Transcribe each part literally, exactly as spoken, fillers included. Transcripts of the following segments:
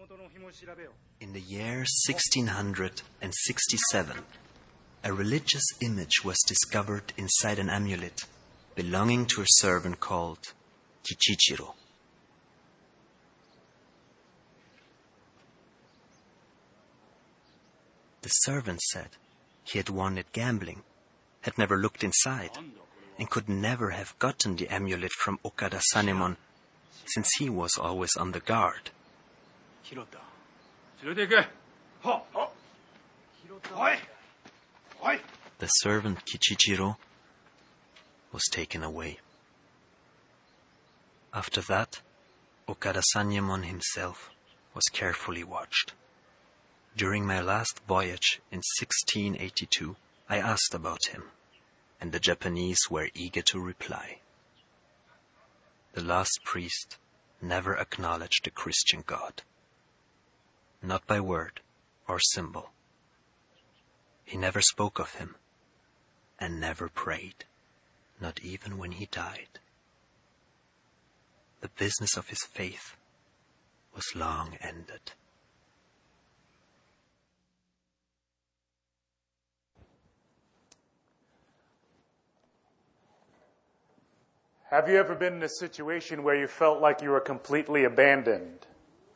In the year sixteen sixty-seven, a religious image was discovered inside an amulet belonging to a servant called Kichichiro. The servant said he had won at gambling, had never looked inside, and could never have gotten the amulet from Okada Sanemon, since he was always on the guard. The servant Kichichiro was taken away. After that, Okada Sanyemon himself was carefully watched. During my last voyage in sixteen eighty-two, I asked about him, and the Japanese were eager to reply. The last priest never acknowledged the Christian God, not by word or symbol. He never spoke of him, and never prayed, not even when he died. The business of his faith was long ended. Have you ever been in a situation where you felt like you were completely abandoned?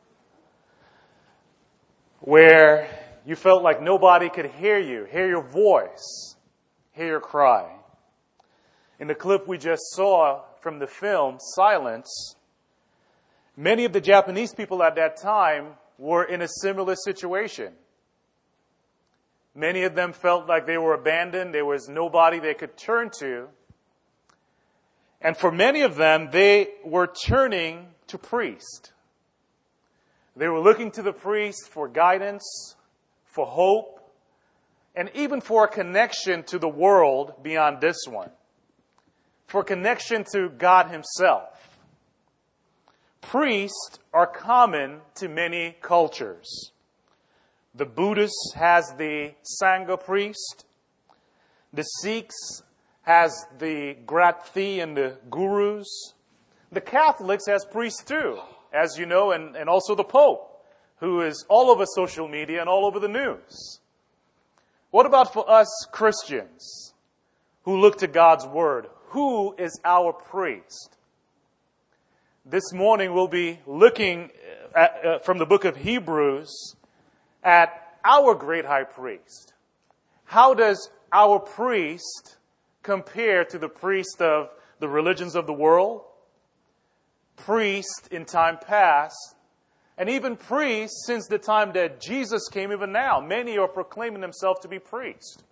Where you felt like nobody could hear you, hear your voice, hear your cry? In the clip we just saw from the film, Silence, many of the Japanese people at that time were in a similar situation. Many of them felt like they were abandoned. There was nobody they could turn to. And for many of them, they were turning to priest. They were looking to the priest for guidance, for hope, and even for a connection to the world beyond this one, for a connection to God Himself. Priests are common to many cultures. The Buddhist has the Sangha priest. The Sikhs has the Grathi and the Gurus. The Catholics has priests too, as you know, and, and also the Pope, who is all over social media and all over the news. What about for us Christians who look to God's Word? Who is our priest? This morning we'll be looking at, uh, from the book of Hebrews at our great high priest. How does our priest compare to the priest of the religions of the world, priest in time past, and even priests since the time that Jesus came, even now? Many are proclaiming themselves to be priests.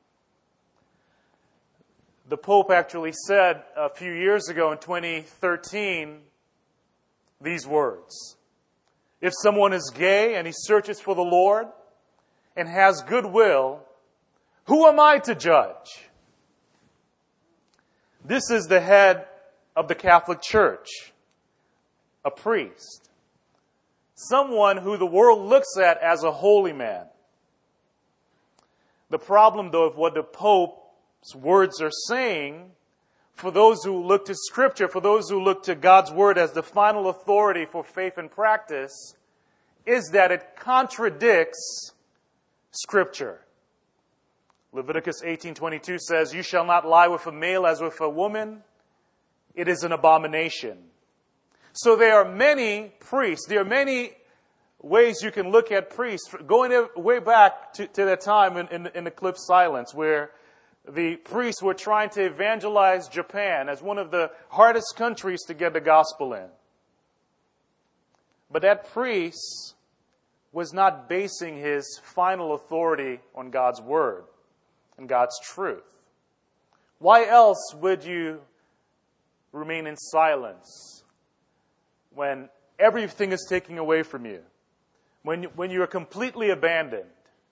The Pope actually said a few years ago in twenty thirteen these words: if someone is gay and he searches for the Lord and has goodwill, who am I to judge? This is the head of the Catholic Church, a priest, someone who the world looks at as a holy man. The problem, though, of what the Pope's words are saying, for those who look to Scripture, for those who look to God's Word as the final authority for faith and practice, is that it contradicts Scripture. Leviticus eighteen twenty-two says, "You shall not lie with a male as with a woman. It is an abomination." So there are many priests. There are many ways you can look at priests, going way back to, to that time in, in, in the clip Silence, where the priests were trying to evangelize Japan as one of the hardest countries to get the gospel in. But that priest was not basing his final authority on God's Word and God's truth. Why else would you remain in silence when everything is taken away from you? When you, when you are completely abandoned?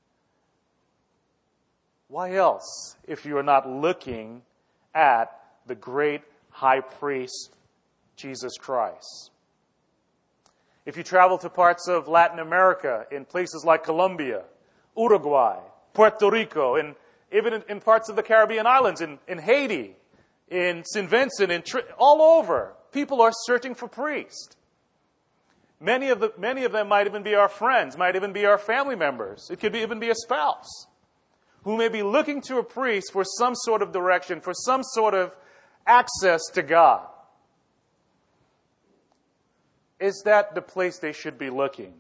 Why else if you are not looking at the great high priest, Jesus Christ? If you travel to parts of Latin America, in places like Colombia, Uruguay, Puerto Rico, and even in, in parts of the Caribbean islands, in, in Haiti, in Saint Vincent, in Tri- all over, people are searching for priests. Many of, the, many of them might even be our friends, might even be our family members. It could be, even be a spouse who may be looking to a priest for some sort of direction, for some sort of access to God. Is that the place they should be looking?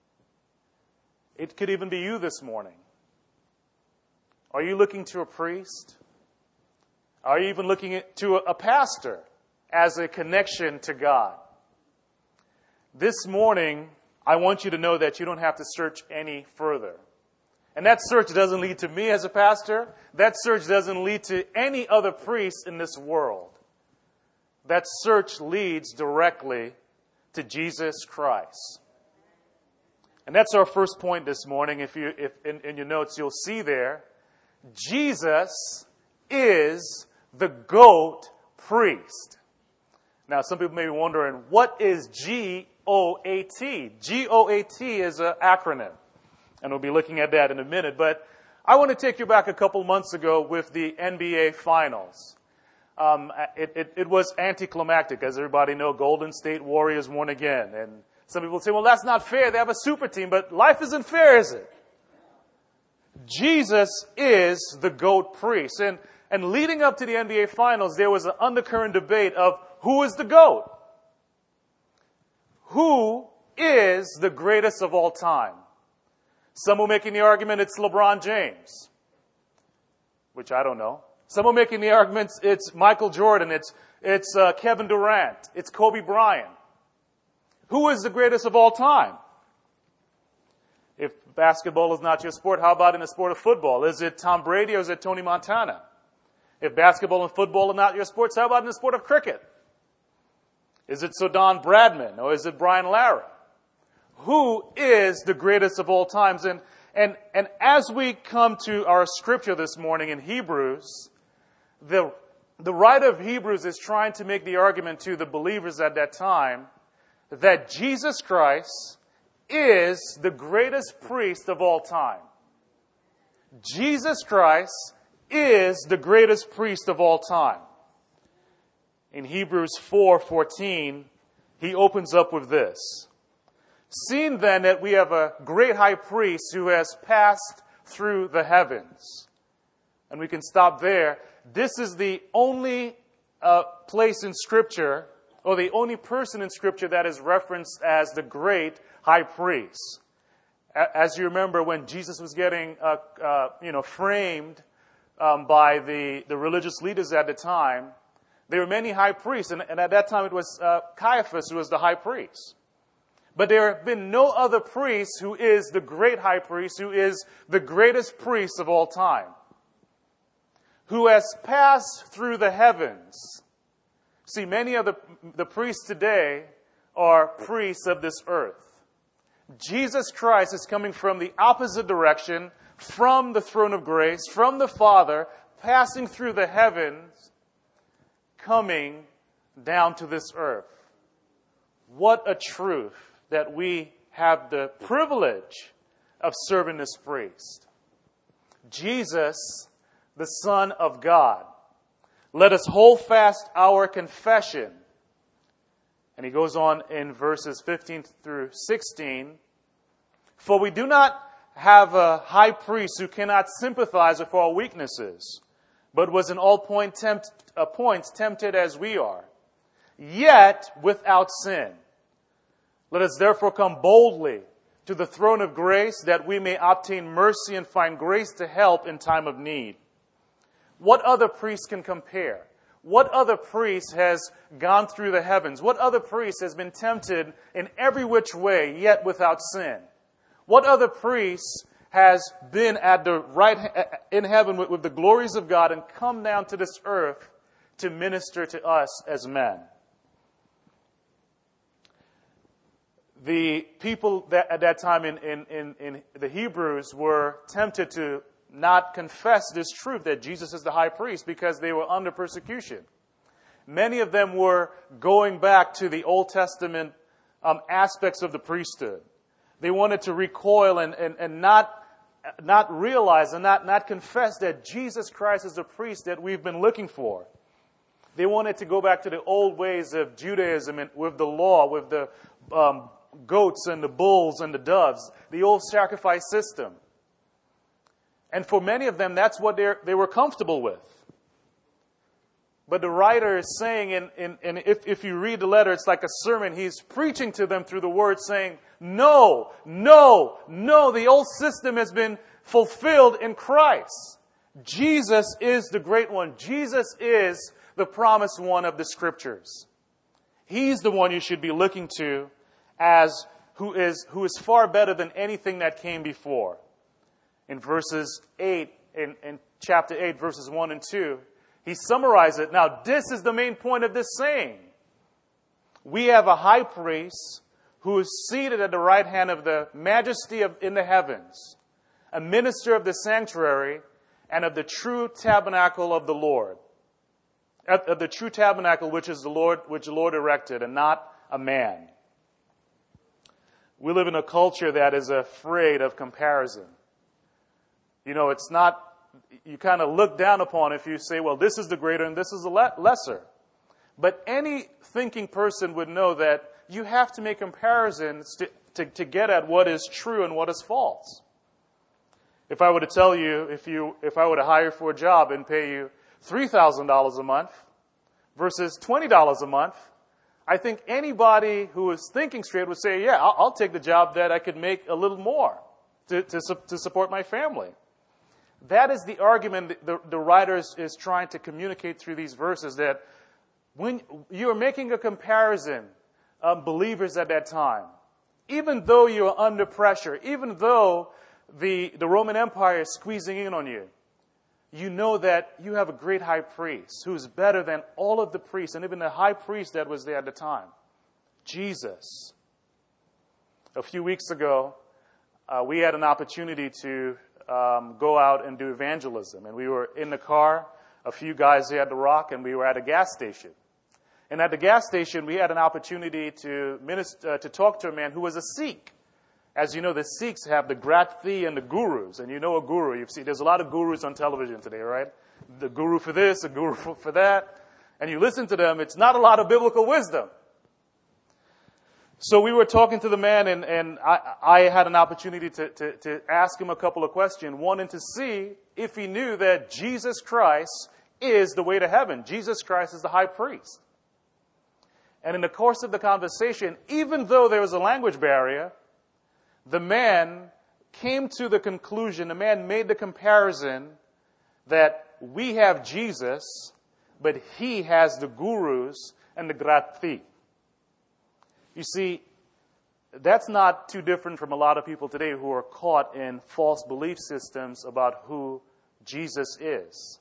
It could even be you this morning. Are you looking to a priest? Are you even looking at, to a, a pastor as a connection to God? This morning, I want you to know that you don't have to search any further. And that search doesn't lead to me as a pastor. That search doesn't lead to any other priest in this world. That search leads directly to Jesus Christ. And that's our first point this morning. If you, if in, in your notes, you'll see there, Jesus is the GOAT priest. Now, some people may be wondering, what is G O A T? G O A T is an acronym. And we'll be looking at that in a minute. But I want to take you back a couple months ago with the N B A Finals. Um, it, it, it was anticlimactic. As everybody knows, Golden State Warriors won again. And some people say, well, that's not fair. They have a super team. But life isn't fair, is it? Jesus is the GOAT priest. And, and leading up to the N B A Finals, there was an undercurrent debate of who is the GOAT? Who is the greatest of all time? Some are making the argument it's LeBron James, which I don't know. Some are making the argument it's Michael Jordan, it's, it's uh, Kevin Durant, it's Kobe Bryant. Who is the greatest of all time? If basketball is not your sport, how about in the sport of football? Is it Tom Brady or is it Tony Montana? If basketball and football are not your sports, how about in the sport of cricket? Is it Sodan Bradman or is it Brian Lara? Who is the greatest of all times? And, and, and as we come to our scripture this morning in Hebrews, the, the writer of Hebrews is trying to make the argument to the believers at that time that Jesus Christ is the greatest priest of all time. Jesus Christ is the greatest priest of all time. In Hebrews four fourteen, he opens up with this. Seeing then that we have a great high priest who has passed through the heavens. And we can stop there. This is the only uh, place in Scripture, or the only person in Scripture that is referenced as the great high priest. As you remember, when Jesus was getting uh, uh, you know, framed um, by the, the religious leaders at the time, there were many high priests, and, and at that time it was uh, Caiaphas who was the high priest. But there have been no other priest who is the great high priest, who is the greatest priest of all time, who has passed through the heavens. See, many of the, the priests today are priests of this earth. Jesus Christ is coming from the opposite direction, from the throne of grace, from the Father, passing through the heavens, coming down to this earth. What a truth that we have the privilege of serving this priest. Jesus, the Son of God. Let us hold fast our confession. And he goes on in verses fifteen through sixteen. For we do not have a high priest who cannot sympathize with our weaknesses, but was in all point tempt, uh, points tempted as we are, yet without sin. Let us therefore come boldly to the throne of grace that we may obtain mercy and find grace to help in time of need. What other priest can compare? What other priest has gone through the heavens? What other priest has been tempted in every which way, yet without sin? What other priest has been at the right in heaven with, with the glories of God and come down to this earth to minister to us as men? The people that at that time in, in, in, in the Hebrews were tempted to not confess this truth that Jesus is the high priest because they were under persecution. Many of them were going back to the Old Testament um, aspects of the priesthood. They wanted to recoil and, and, and not, not realize and not, not confess that Jesus Christ is the priest that we've been looking for. They wanted to go back to the old ways of Judaism and with the law, with the um, goats and the bulls and the doves, the old sacrifice system. And for many of them, that's what they they were comfortable with. But the writer is saying, and in, in, in, if, if you read the letter, it's like a sermon. He's preaching to them through the word saying, no, no, no, the old system has been fulfilled in Christ. Jesus is the great one. Jesus is the promised one of the Scriptures. He's the one you should be looking to as who is who is far better than anything that came before. In verses eight, in, in chapter eight, verses one and two, he summarized it. Now, this is the main point of this saying. We have a high priest who is seated at the right hand of the majesty of, in the heavens, a minister of the sanctuary and of the true tabernacle of the Lord. Of the true tabernacle which is the Lord, which the Lord erected, and not a man. We live in a culture that is afraid of comparison. You know, it's not, you kind of look down upon if you say, well, this is the greater and this is the le- lesser. But any thinking person would know that you have to make comparisons to, to, to get at what is true and what is false. If I were to tell you, if you, if I were to hire for a job and pay you three thousand dollars a month versus twenty dollars a month, I think anybody who is thinking straight would say, yeah, I'll, I'll take the job that I could make a little more to, to, to support my family. That is the argument the, the writer is, is trying to communicate through these verses, that when you are making a comparison of believers at that time, even though you are under pressure, even though the, the Roman Empire is squeezing in on you, you know that you have a great high priest who is better than all of the priests and even the high priest that was there at the time, Jesus. A few weeks ago, uh, we had an opportunity to um, go out and do evangelism. And we were in the car, a few guys here at the Rock, and we were at a gas station. And at the gas station, we had an opportunity to minister, uh, to talk to a man who was a Sikh. As you know, the Sikhs have the Grathi and the gurus. And you know a guru. You've seen, there's a lot of gurus on television today, right? The guru for this, the guru for, for that. And you listen to them, it's not a lot of biblical wisdom. So we were talking to the man, and, and I, I had an opportunity to, to, to ask him a couple of questions, wanting to see if he knew that Jesus Christ is the way to heaven. Jesus Christ is the high priest. And in the course of the conversation, even though there was a language barrier, the man came to the conclusion, the man made the comparison that we have Jesus, but he has the gurus and the grathi. You see, that's not too different from a lot of people today who are caught in false belief systems about who Jesus is.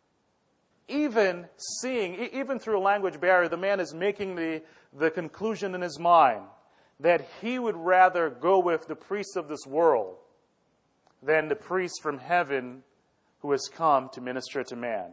Even seeing, even through a language barrier, the man is making the, the conclusion in his mind that he would rather go with the priest of this world than the priest from heaven who has come to minister to man.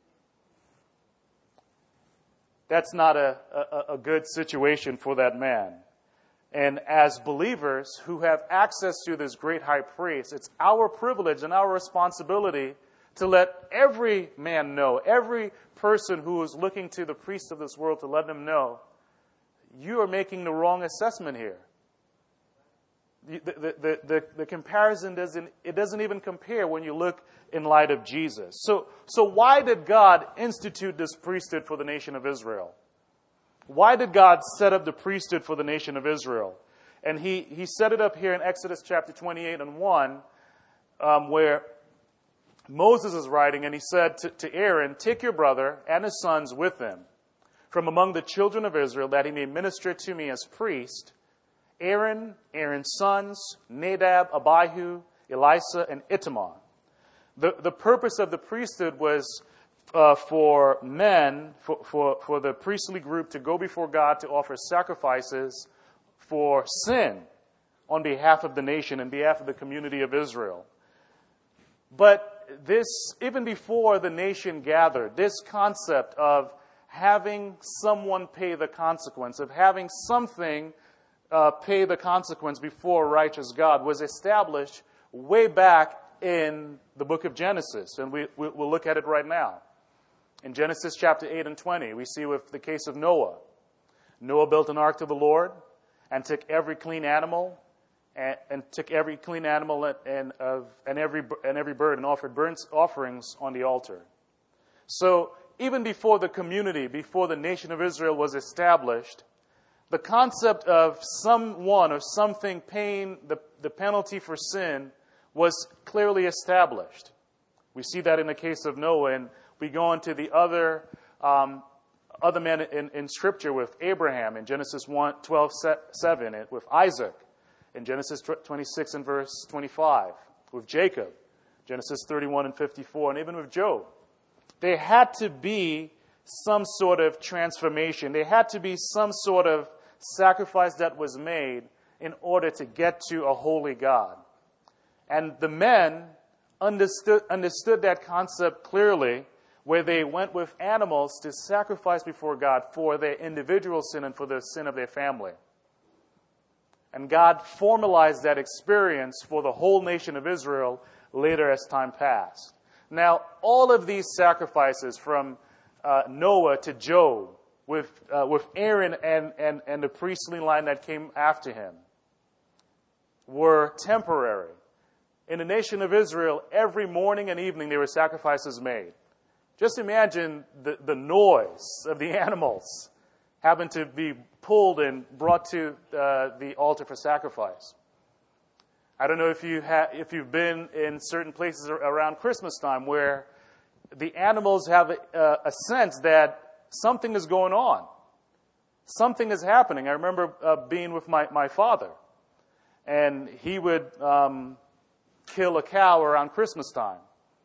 That's not a, a, a good situation for that man. And as believers who have access to this great high priest, it's our privilege and our responsibility to let every man know, every person who is looking to the priest of this world, to let them know, you are making the wrong assessment here. The, the, the, the, the comparison doesn't, it doesn't even compare when you look in light of Jesus. So, so why did God institute this priesthood for the nation of Israel? Why did God set up the priesthood for the nation of Israel? And he, he set it up here in Exodus chapter twenty-eight and one, um, where Moses is writing, and he said to, to Aaron, take your brother and his sons with him from among the children of Israel, that he may minister to me as priest. Aaron, Aaron's sons, Nadab, Abihu, Elisha, and Ithamar. The, the purpose of the priesthood was uh, for men, for, for, for the priestly group to go before God to offer sacrifices for sin on behalf of the nation and behalf of the community of Israel. But this, even before the nation gathered, this concept of having someone pay the consequence, of having something uh, pay the consequence before a righteous God, was established way back in the book of Genesis. And we, we, we'll look at it right now. In Genesis chapter eight and twenty, we see with the case of Noah. Noah built an ark to the Lord, and took every clean animal and, and took every clean animal and, and, of, and, every, and every bird and offered burnt offerings on the altar. So even before the community, before the nation of Israel was established, the concept of someone or something paying the, the penalty for sin was clearly established. We see that in the case of Noah, and we go on to the other um, other men in, in Scripture with Abraham in Genesis one, twelve, seven, and with Isaac in Genesis twenty-six and verse twenty-five, with Jacob, Genesis thirty-one and fifty-four, and even with Job. There had to be some sort of transformation. There had to be some sort of sacrifice that was made in order to get to a holy God. And the men understood, understood that concept clearly, where they went with animals to sacrifice before God for their individual sin and for the sin of their family. And God formalized that experience for the whole nation of Israel later as time passed. Now, all of these sacrifices from uh, Noah to Job, with uh, with Aaron and, and, and the priestly line that came after him, were temporary. In the nation of Israel, every morning and evening there were sacrifices made. Just imagine the, the noise of the animals having to be pulled and brought to uh, the altar for sacrifice. I don't know if you ha- if you've been in certain places around Christmas time where the animals have a, a sense that something is going on. Something is happening. I remember uh, being with my, my father, and he would um, kill a cow around Christmas time.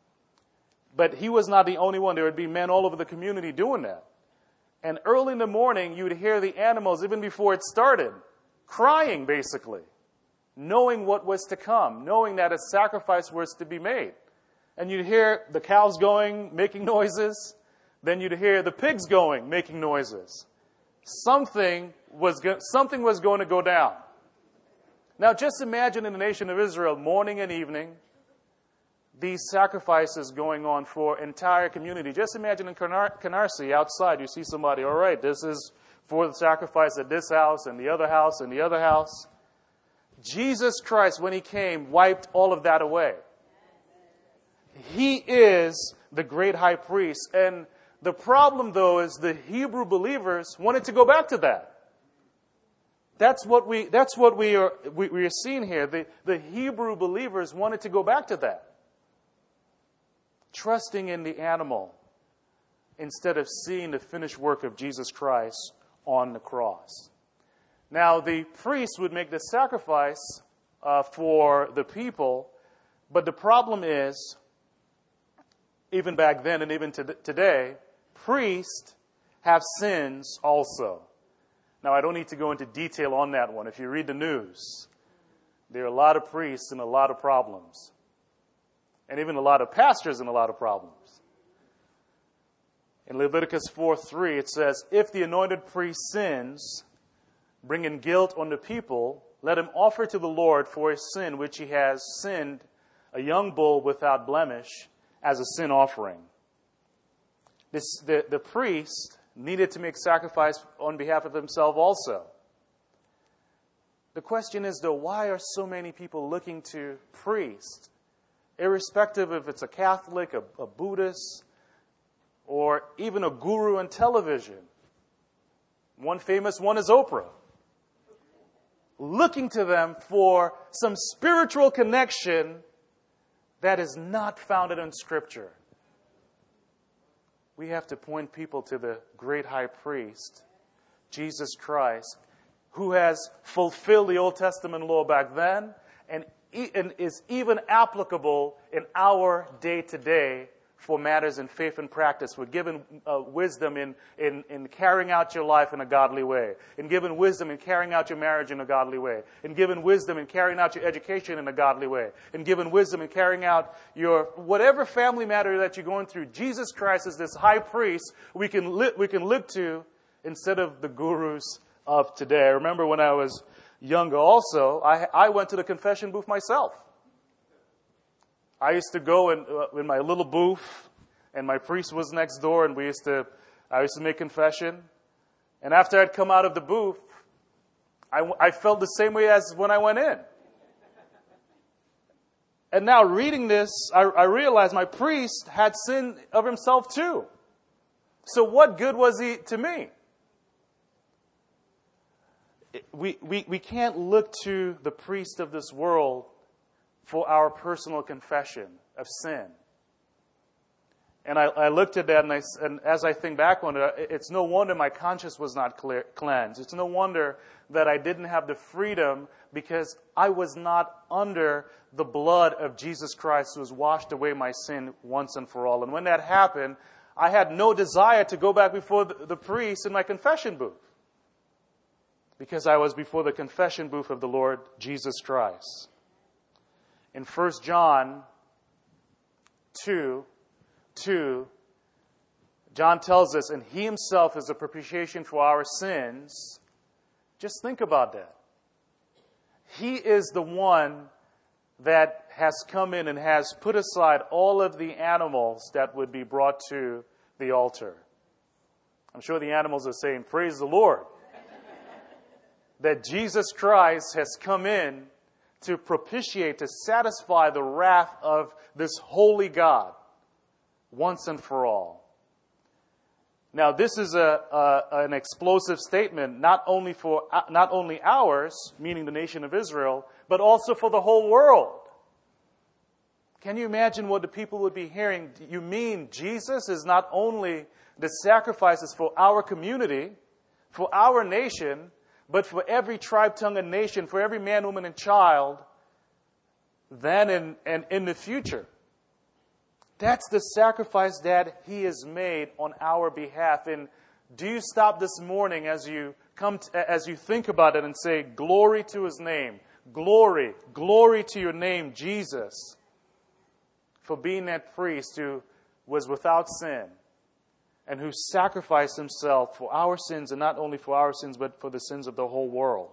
But he was not the only one. There would be men all over the community doing that. And early in the morning, you would hear the animals, even before it started, crying, basically, knowing what was to come, knowing that a sacrifice was to be made. And you'd hear the cows going, making noises. Then you'd hear the pigs going, making noises. Something was go- something was going to go down. Now, just imagine in the nation of Israel, morning and evening, these sacrifices going on for entire community. Just imagine in Canar- Canarsie, outside, you see somebody, all right, this is for the sacrifice at this house and the other house and the other house. Jesus Christ, when he came, wiped all of that away. He is the great high priest. And the problem, though, is the Hebrew believers wanted to go back to that. That's what we, that's what we are, we, we are seeing here. The, the Hebrew believers wanted to go back to that. Trusting in the animal instead of seeing the finished work of Jesus Christ on the cross. Now, the priest would make the sacrifice uh, for the people, but the problem is, even back then and even to today, priests have sins also. Now, I don't need to go into detail on that one. If you read the news, there are a lot of priests and a lot of problems. And even a lot of pastors and a lot of problems. In Leviticus four three, it says, if the anointed priest sins, bringing guilt on the people, let him offer to the Lord for his sin which he has sinned a young bull without blemish as a sin offering. This, the, the priest needed to make sacrifice on behalf of himself also. The question is, though, why are so many people looking to priests? Irrespective if it's a Catholic, a, a Buddhist, or even a guru on television. One famous one is Oprah. Looking to them for some spiritual connection that is not founded in Scripture. We have to point people to the great high priest, Jesus Christ, who has fulfilled the Old Testament law back then and and is even applicable in our day-to-day for matters in faith and practice. We're given uh, wisdom in, in, in carrying out your life in a godly way, in given wisdom in carrying out your marriage in a godly way, in given wisdom in carrying out your education in a godly way, in given wisdom in carrying out your whatever family matter that you're going through. Jesus Christ is this high priest we can li- we can look to instead of the gurus of today. I remember when I was younger also, I, I went to the confession booth myself. I used to go in, uh, in my little booth, and my priest was next door, and we used to, I used to make confession. And after I'd come out of the booth, I, I felt the same way as when I went in. And now reading this, I, I realized my priest had sinned of himself too. So what good was he to me? We, we, we can't look to the priest of this world for our personal confession of sin. And I, I looked at that, and, I, and as I think back on it, it's no wonder my conscience was not clear, cleansed. It's no wonder that I didn't have the freedom, because I was not under the blood of Jesus Christ, who has washed away my sin once and for all. And when that happened, I had no desire to go back before the, the priest in my confession booth, because I was before the confession booth of the Lord Jesus Christ. In First John two, two, John tells us, and he himself is a propitiation for our sins. Just think about that. He is the one that has come in and has put aside all of the animals that would be brought to the altar. I'm sure the animals are saying, praise the Lord. That Jesus Christ has come in to propitiate, to satisfy the wrath of this holy God once and for all. Now, this is a, a an explosive statement, not only for not only ours, meaning the nation of Israel, but also for the whole world. Can you imagine what the people would be hearing? You mean Jesus is not only the sacrifices for our community, for our nation, but for every tribe, tongue, and nation, for every man, woman, and child, then and, and in the future. That's the sacrifice that He has made on our behalf. And do you stop this morning as you come, to, as you think about it, and say, "Glory to His name, glory, glory to Your name, Jesus," for being that priest who was without sin, and who sacrificed Himself for our sins, and not only for our sins, but for the sins of the whole world.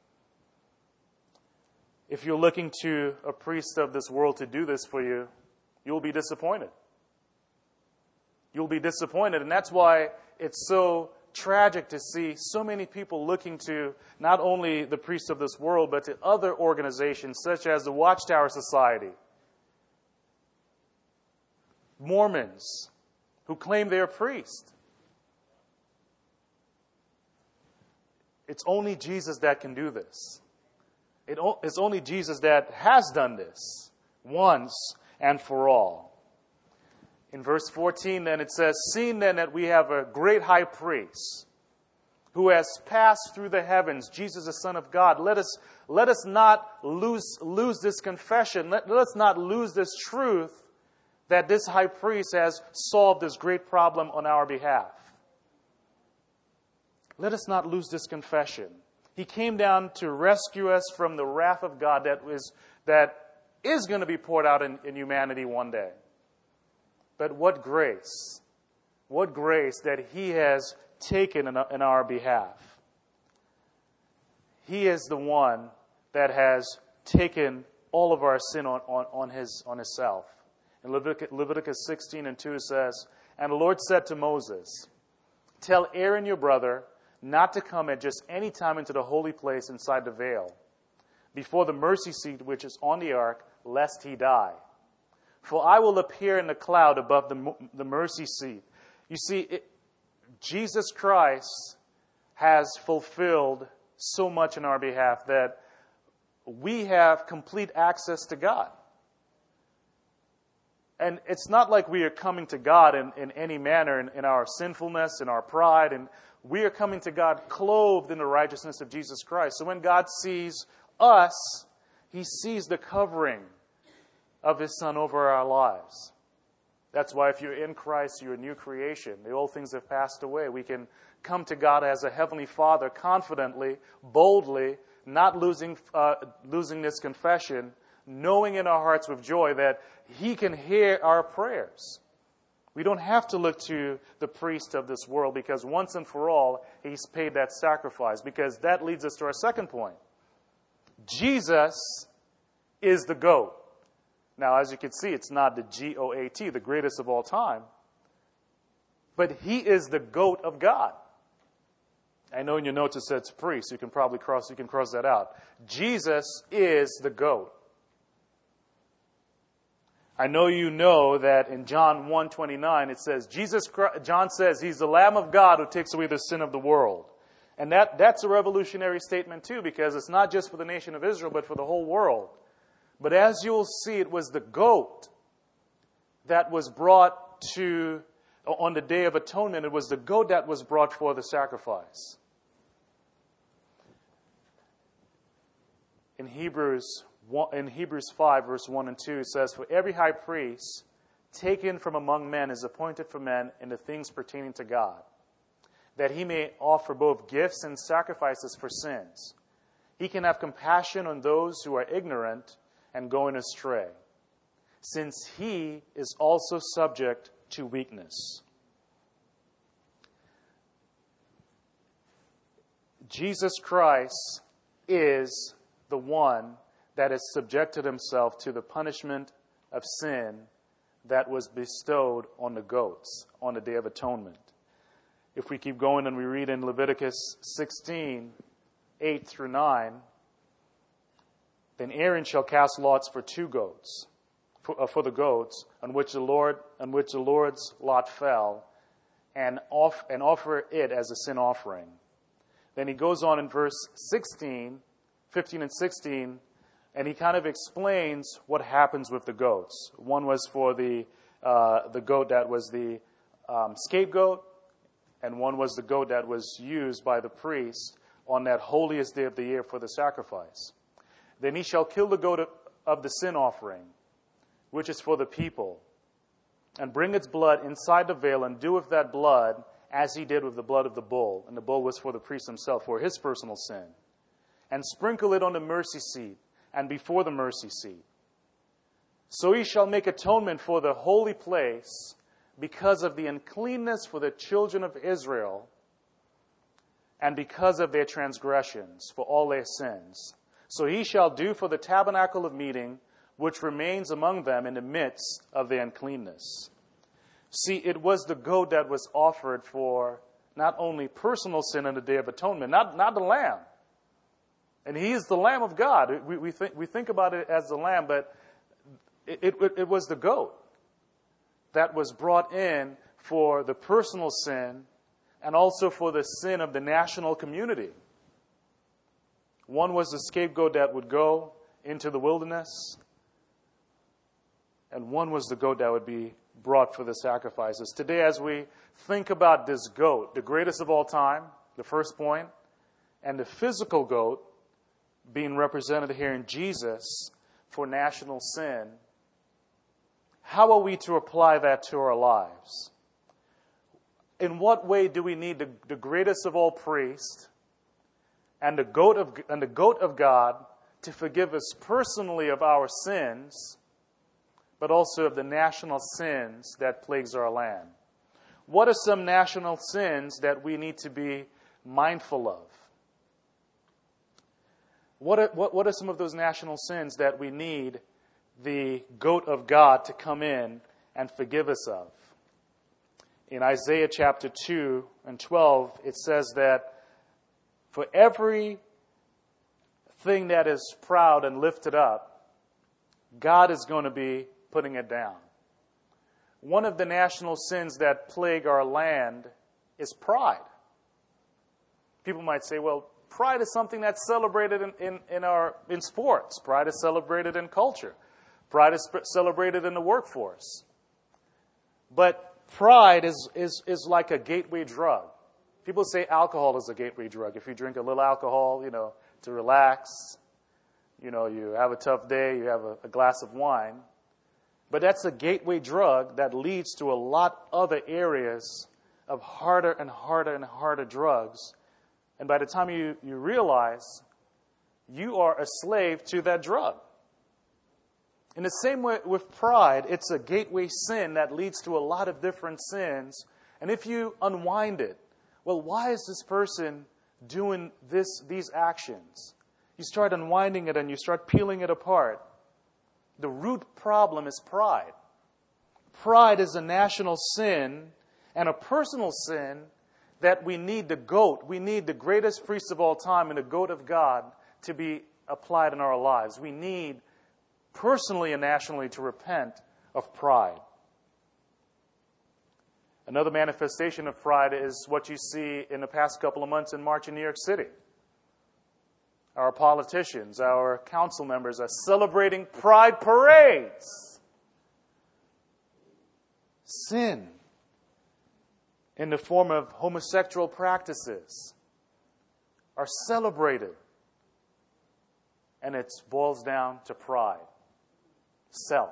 If you're looking to a priest of this world to do this for you, you'll be disappointed. You'll be disappointed, and that's why it's so tragic to see so many people looking to not only the priests of this world, but to other organizations such as the Watchtower Society, Mormons, who claim they're a priest. It's only Jesus that can do this. It, it's only Jesus that has done this once and for all. In verse fourteen, then, it says, "Seeing then that we have a great high priest who has passed through the heavens, Jesus the Son of God, let us, let us not lose, lose this confession. Let, let us not lose this truth that this high priest has solved this great problem on our behalf. Let us not lose this confession. He came down to rescue us from the wrath of God that is, that is going to be poured out in, in humanity one day. But what grace, what grace that He has taken in, in our behalf. He is the one that has taken all of our sin on, on, on, his, on Himself. In Leviticus, Leviticus sixteen and two, it says, "And the Lord said to Moses, tell Aaron your brother not to come at just any time into the holy place inside the veil, before the mercy seat which is on the ark, lest he die. For I will appear in the cloud above the, the mercy seat." You see, it, Jesus Christ has fulfilled so much in our behalf that we have complete access to God. And it's not like we are coming to God in, in any manner, in, in our sinfulness, in our pride, and we are coming to God clothed in the righteousness of Jesus Christ. So when God sees us, He sees the covering of His Son over our lives. That's why if you're in Christ, you're a new creation. The old things have passed away. We can come to God as a Heavenly Father confidently, boldly, not losing, uh, losing this confession, knowing in our hearts with joy that He can hear our prayers. We don't have to look to the priest of this world, because once and for all, He's paid that sacrifice. Because that leads us to our second point. Jesus is the GOAT. Now, as you can see, it's not the G O A T, the greatest of all time. But He is the GOAT of God. I know in your notes it says priest. You can probably cross, you can cross that out. Jesus is the goat. I know you know that in John one twenty-nine it says, Jesus, John says he's the Lamb of God who takes away the sin of the world. And that, that's a revolutionary statement too, because it's not just for the nation of Israel, but for the whole world. But as you'll see, it was the goat that was brought to, on the Day of Atonement, it was the goat that was brought for the sacrifice. In Hebrews In Hebrews five, verse one and two, it says, "For every high priest taken from among men is appointed for men in the things pertaining to God, that he may offer both gifts and sacrifices for sins. He can have compassion on those who are ignorant and going astray, since he is also subject to weakness." Jesus Christ is the one that has subjected himself to the punishment of sin that was bestowed on the goats on the Day of Atonement. If we keep going and we read in Leviticus sixteen, eight through nine, "Then Aaron shall cast lots for two goats, for, uh, for the goats, on which the Lord, on which the Lord's lot fell, and off and offer it as a sin offering." Then he goes on in verse sixteen, fifteen and sixteen, and he kind of explains what happens with the goats. One was for the uh, the goat that was the um, scapegoat, and one was the goat that was used by the priest on that holiest day of the year for the sacrifice. "Then he shall kill the goat of, of the sin offering, which is for the people, and bring its blood inside the veil, and do with that blood as he did with the blood of the bull." And the bull was for the priest himself, for his personal sin. "And sprinkle it on the mercy seat, and before the mercy seat. So he shall make atonement for the holy place because of the uncleanness for the children of Israel, and because of their transgressions, for all their sins. So he shall do for the tabernacle of meeting, which remains among them in the midst of their uncleanness." See, it was the goat that was offered for not only personal sin on the Day of Atonement, not, not the lamb. And he is the Lamb of God. We, we, think, we think about it as the lamb, but it, it, it was the goat that was brought in for the personal sin and also for the sin of the national community. One was the scapegoat that would go into the wilderness, and one was the goat that would be brought for the sacrifices. Today, as we think about this goat, the greatest of all time, the first point, and the physical goat being represented here in Jesus for national sin, how are we to apply that to our lives? In what way do we need the, the greatest of all priests and the goat of and the goat of God to forgive us personally of our sins, but also of the national sins that plagues our land? What are some national sins that we need to be mindful of? What are, what, what are some of those national sins that we need the goat of God to come in and forgive us of? In Isaiah chapter two and twelve, it says that for every thing that is proud and lifted up, God is going to be putting it down. One of the national sins that plague our land is pride. People might say, well, pride is something that's celebrated in, in, in our in sports. Pride is celebrated in culture. Pride is celebrated in the workforce. But pride is, is, is like a gateway drug. People say alcohol is a gateway drug. If you drink a little alcohol, you know, to relax, you know, you have a tough day, you have a, a glass of wine. But that's a gateway drug that leads to a lot other areas of harder and harder and harder drugs. And by the time you, you realize, you are a slave to that drug. In the same way with pride, it's a gateway sin that leads to a lot of different sins. And if you unwind it, well, why is this person doing this, these actions? You start unwinding it and you start peeling it apart. The root problem is pride. Pride is a national sin and a personal sin that we need the goat, we need the greatest priest of all time and the goat of God to be applied in our lives. We need personally and nationally to repent of pride. Another manifestation of pride is what you see in the past couple of months in March in New York City. Our politicians, our council members are celebrating pride parades. Sin in the form of homosexual practices are celebrated. And it boils down to pride, self.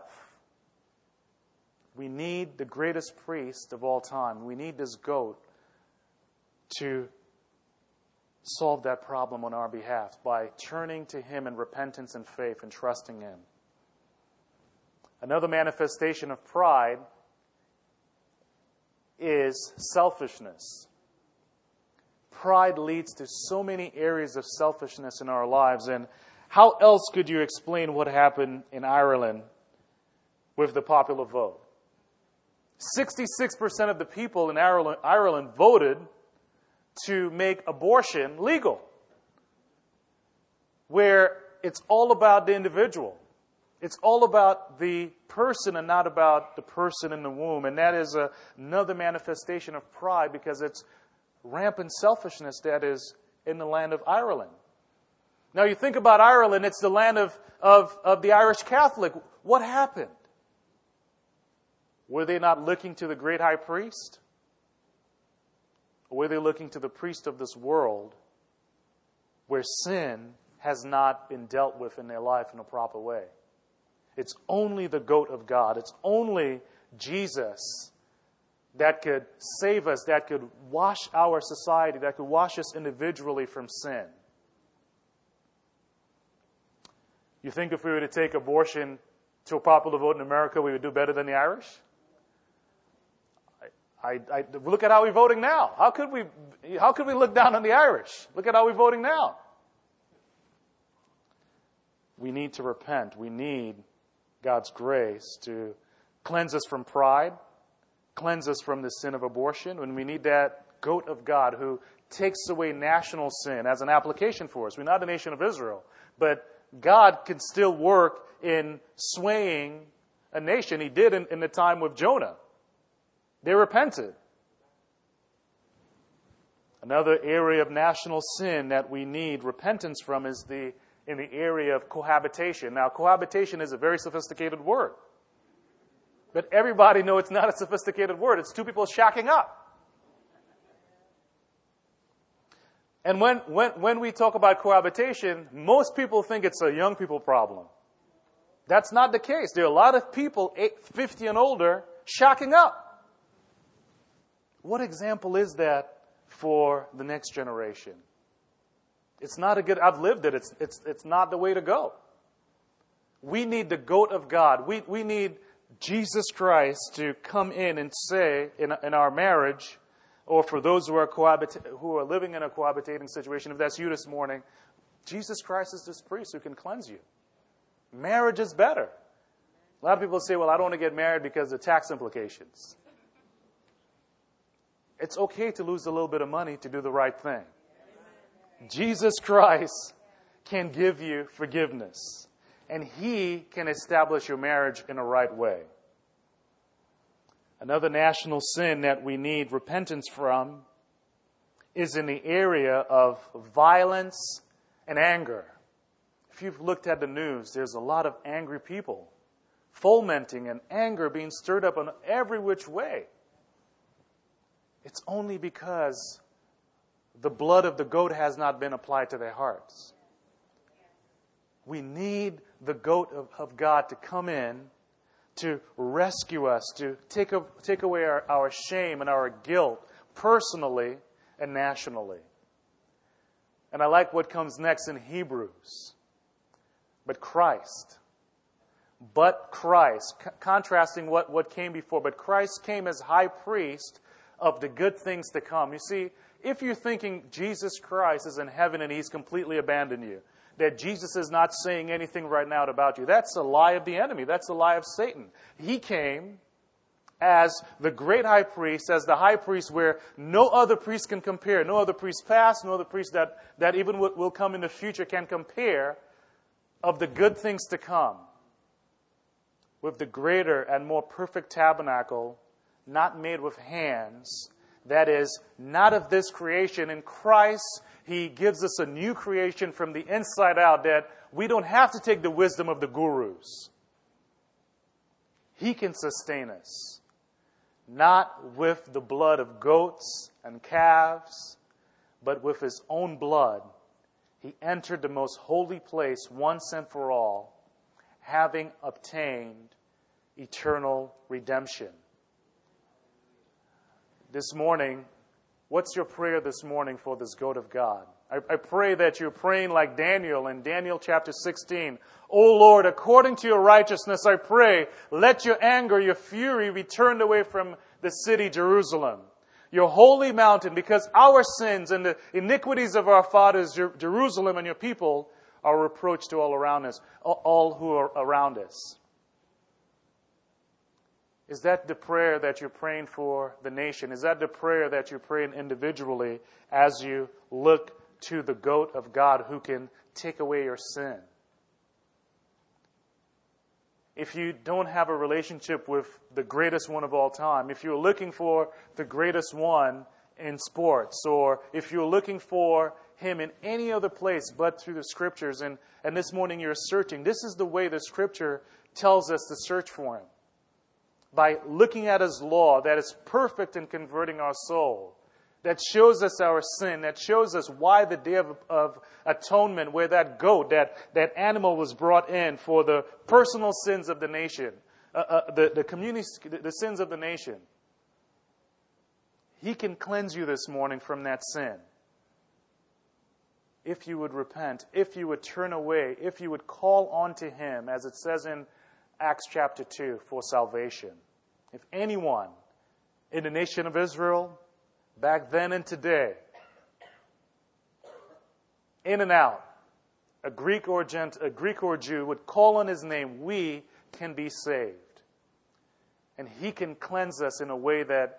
We need the greatest priest of all time. We need this goat to solve that problem on our behalf by turning to Him in repentance and faith and trusting Him. Another manifestation of pride is selfishness. Pride leads to so many areas of selfishness in our lives. And how else could you explain what happened in Ireland with the popular vote? sixty-six percent of the people in Ireland, Ireland voted to make abortion legal, where it's all about the individual. It's all about the person and not about the person in the womb. And that is a, another manifestation of pride, because it's rampant selfishness that is in the land of Ireland. Now you think about Ireland, it's the land of, of, of the Irish Catholic. What happened? Were they not looking to the great high priest? Or were they looking to the priest of this world, where sin has not been dealt with in their life in a proper way? It's only the goat of God. It's only Jesus that could save us, that could wash our society, that could wash us individually from sin. You think if we were to take abortion to a popular vote in America, we would do better than the Irish? I, I, look at how we're voting now. How could we, how could we look down on the Irish? Look at how we're voting now. We need to repent. We need God's grace to cleanse us from pride, cleanse us from the sin of abortion, and we need that goat of God who takes away national sin as an application for us. We're not a nation of Israel, but God can still work in swaying a nation. He did in, in the time with Jonah. They repented. Another area of national sin that we need repentance from is the in the area of cohabitation. Now, cohabitation is a very sophisticated word. But everybody knows it's not a sophisticated word. It's two people shacking up. And when, when, when we talk about cohabitation, most people think it's a young people problem. That's not the case. There are a lot of people, fifty and older, shacking up. What example is that for the next generation? It's not a good, I've lived it, it's, it's, it's not the way to go. We need the goat of God. We, we need Jesus Christ to come in and say in, in our marriage, or for those who are cohabit, who are living in a cohabitating situation, if that's you this morning, Jesus Christ is this priest who can cleanse you. Marriage is better. A lot of people say, well, I don't want to get married because of tax implications. It's okay to lose a little bit of money to do the right thing. Jesus Christ can give you forgiveness, and He can establish your marriage in a right way. Another national sin that we need repentance from is in the area of violence and anger. If you've looked at the news, there's a lot of angry people, fomenting and anger being stirred up in every which way. It's only because the blood of the goat has not been applied to their hearts. We need the goat of, of God to come in to rescue us, to take, a, take away our, our shame and our guilt personally and nationally. And I like what comes next in Hebrews. But Christ. But Christ. C- contrasting what, what came before. But Christ came as high priest of the good things to come. You see, if you're thinking Jesus Christ is in heaven and He's completely abandoned you, that Jesus is not saying anything right now about you, that's a lie of the enemy. That's a lie of Satan. He came as the great high priest, as the high priest where no other priest can compare, no other priest past, no other priest that, that even will come in the future can compare of the good things to come, with the greater and more perfect tabernacle, not made with hands, that is, not of this creation. In Christ, He gives us a new creation from the inside out, that we don't have to take the wisdom of the gurus. He can sustain us, not with the blood of goats and calves, but with His own blood. He entered the most holy place once and for all, having obtained eternal redemption. This morning, what's your prayer this morning for this goat of God? I, I pray that you're praying like Daniel in Daniel chapter sixteen. O Lord, according to your righteousness, I pray, let your anger, your fury be turned away from the city Jerusalem, your holy mountain, because our sins and the iniquities of our fathers, Jer- Jerusalem and your people, are a reproach to all around us, all who are around us. Is that the prayer that you're praying for the nation? Is that the prayer that you're praying individually as you look to the goat of God who can take away your sin? If you don't have a relationship with the greatest one of all time, if you're looking for the greatest one in sports, or if you're looking for Him in any other place but through the Scriptures, and, and this morning you're searching, this is the way the Scripture tells us to search for Him. By looking at His law that is perfect in converting our soul, that shows us our sin, that shows us why the Day of, of Atonement, where that goat, that, that animal was brought in for the personal sins of the nation, uh, uh, the, the community, the sins of the nation. He can cleanse you this morning from that sin. If you would repent, if you would turn away, if you would call on to Him, as it says in Acts chapter two, for salvation. If anyone in the nation of Israel, back then and today, in and out, a Greek or Gent, a Greek or Jew would call on His name, we can be saved. And He can cleanse us in a way that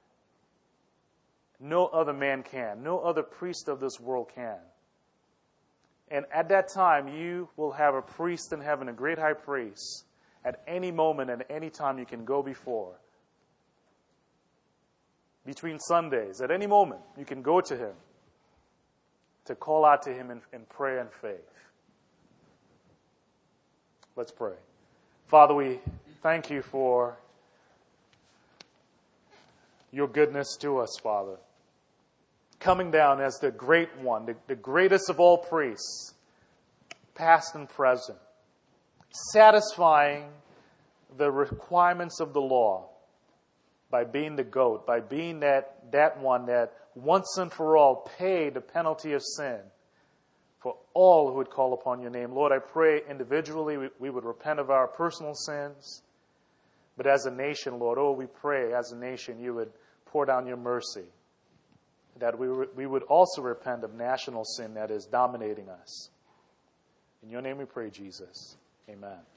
no other man can, no other priest of this world can. And at that time, you will have a priest in heaven, a great high priest. At any moment, at any time, you can go before. Between Sundays, at any moment, you can go to Him to call out to Him in, in prayer and faith. Let's pray. Father, we thank You for Your goodness to us, Father. Coming down as the great one, the, the greatest of all priests, past and present, satisfying the requirements of the law by being the goat, by being that, that one that once and for all paid the penalty of sin for all who would call upon Your name. Lord, I pray individually we, we would repent of our personal sins, but as a nation, Lord, oh, we pray as a nation You would pour down Your mercy, that we, we would also repent of national sin that is dominating us. In Your name we pray, Jesus. Amen.